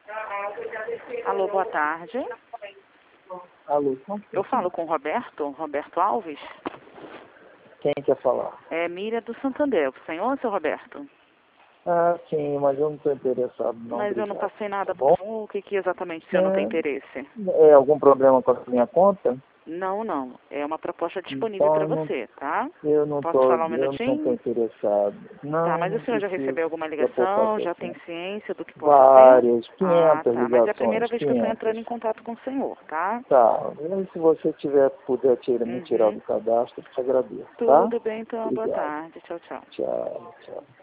Alô, boa tarde. Alô, Eu falo com o Roberto Alves. quem quer falar? É Miriam do Santander. O senhor, seu Roberto? Ah, sim, mas eu não estou interessado, não. Mas eu Obrigado. não passei nada Tá por bom? favor. O que exatamente o senhor não tem interesse? É algum problema com a minha conta? Não, não. É uma proposta disponível Então para você, tá? eu não Posso falar um eu não tô minutinho? interessado. Tá, Não, mas o não senhor já preciso. recebeu alguma Já por ligação? favor, Já tem sim. ciência do que pode ser? Várias, Ah, 500 tá. Mas é a primeira ligações, vez que eu estou entrando 500. em contato com o senhor, tá? Tá, e se você puder me tirar Uhum. do cadastro, eu te agradeço, tá? Tudo bem, então. Boa Obrigado. tarde. Tchau, tchau. Tchau, tchau.